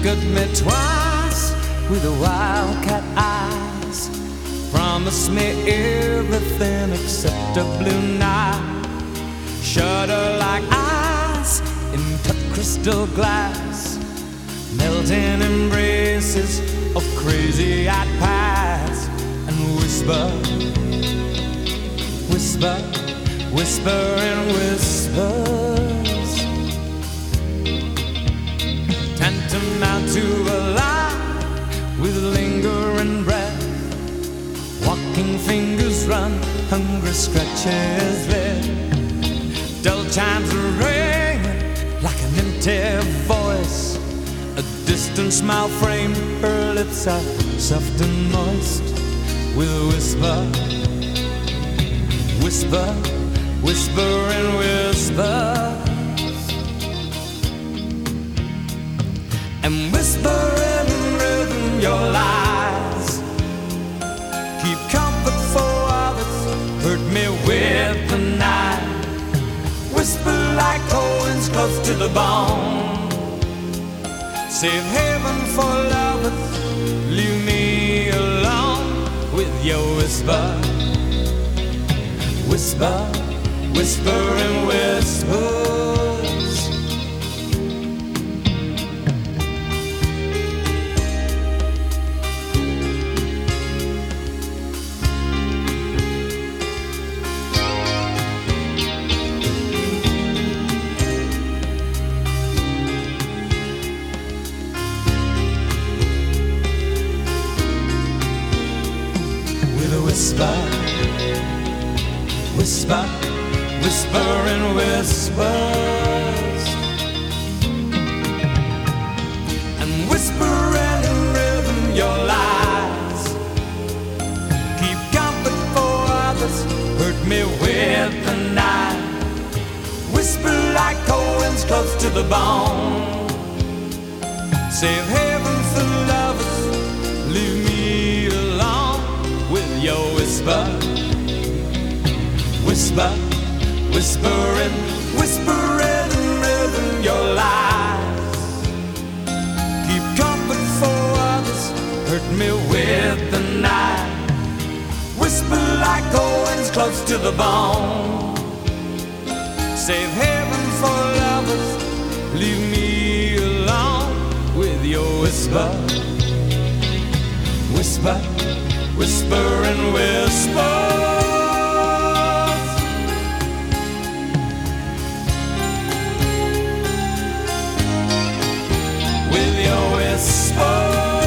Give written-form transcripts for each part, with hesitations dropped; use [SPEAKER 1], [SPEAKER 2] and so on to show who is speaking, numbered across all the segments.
[SPEAKER 1] at me twice with the wildcat eyes. Promise me everything except a blue night. Shudder like ice in cut crystal glass. Melting embraces of crazy-eyed past. And whisper, whisper, whisper and whispers, tantamount to a lie with lingering breath. Walking fingers run, hungry scratches there. Dull chimes are ringing like an empty voice. A distant smile framed her lips are soft and moist. With a whisper, whisper, whisper and whispers, and whisper in rhythm your lies. Keep comfort for others, hurt me with the night. Whisper like coins close to the bone. Save heaven for lovers, leave me alone with your whisper, whisper, whisper and whispers. Whisper, whisper, whisper and whispers, and whisper in rhythm your lies. Keep comfort for others, hurt me with the night. Whisper like coins close to the bone. Save heaven for lovers, leave me alone with your whisper, whisper, whispering, whispering rhythm your lies. Keep comfort for others, hurt me with the night. Whisper like coins close to the bone. Save heaven for lovers, leave me alone with your whisper, whisper, whisper and whispers, with your whisper,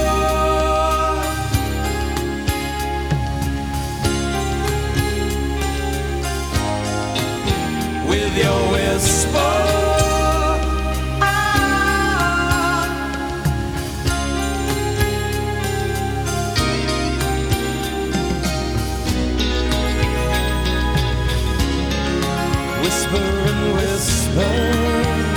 [SPEAKER 1] with your whisper. Whisper and whisper.